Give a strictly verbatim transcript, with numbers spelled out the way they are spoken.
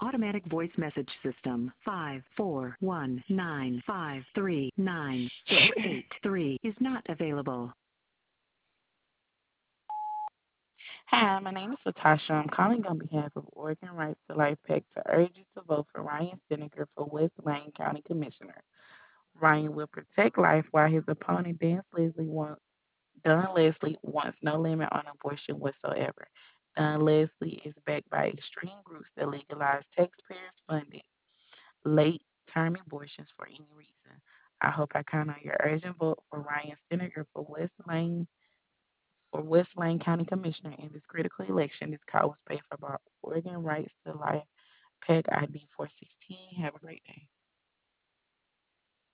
automatic voice message system. five four one nine five three nine six eight three is not available. Hi, my name is Latasha. I'm calling on behalf of Oregon Rights to Life PAC to urge you to vote for Ryan Seneca for West Lane County Commissioner. Ryan will protect life while his opponent, Dan Leslie, wants, Don Leslie, wants no limit on abortion whatsoever. Don Leslie is backed by extreme groups that legalize taxpayers funded late term abortions for any reason. I hope I count on your urgent vote for Ryan Seneca for West Lane for West Lane County Commissioner in this critical election. This call was paid for by Oregon Rights to Life PAC I D four